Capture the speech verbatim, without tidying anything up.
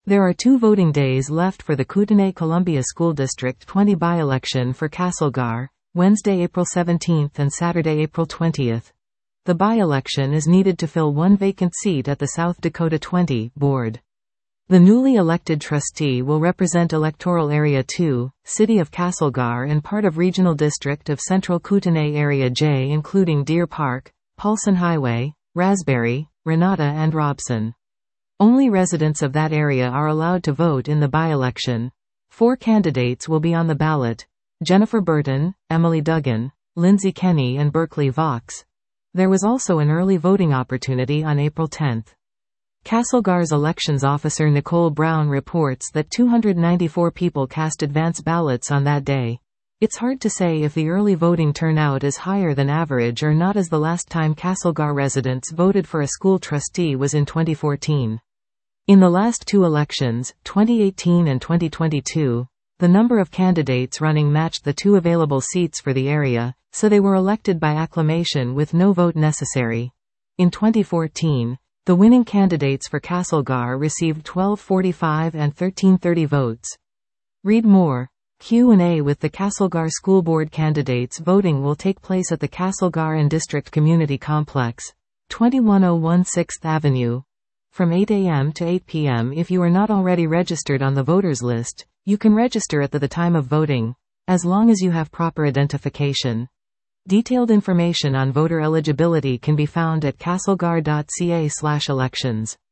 There are two voting days left for the Kootenay-Columbia School District twenty by-election for Castlegar, Wednesday, April seventeenth and Saturday, April twentieth. The by-election is needed to fill one vacant seat at the South Dakota twenty board. The newly elected trustee will represent Electoral Area two, City of Castlegar and part of Regional District of Central Kootenay Area J including Deer Park, Paulson Highway, Raspberry, Renata and Robson. Only residents of that area are allowed to vote in the by-election. Four candidates will be on the ballot: Jennifer Burton, Emily Duggan, Lindsay Kenny and Berkeley Vox. There was also an early voting opportunity on April tenth. Castlegar's elections officer Nicole Brown reports that two hundred ninety-four people cast advance ballots on that day. It's hard to say if the early voting turnout is higher than average or not, as the last time Castlegar residents voted for a school trustee was in twenty fourteen. In the last two elections, twenty eighteen and twenty twenty-two, the number of candidates running matched the two available seats for the area, so they were elected by acclamation with no vote necessary. In twenty fourteen, the winning candidates for Castlegar received twelve forty-five and thirteen thirty votes. Read more. Q and A with the Castlegar School Board candidates. Voting will take place at the Castlegar and District Community Complex, twenty-one oh one sixth Avenue, from eight a m to eight p m If you are not already registered on the voters list, you can register at the, the time of voting, as long as you have proper identification. Detailed information on voter eligibility can be found at castlegar dot c a slash elections.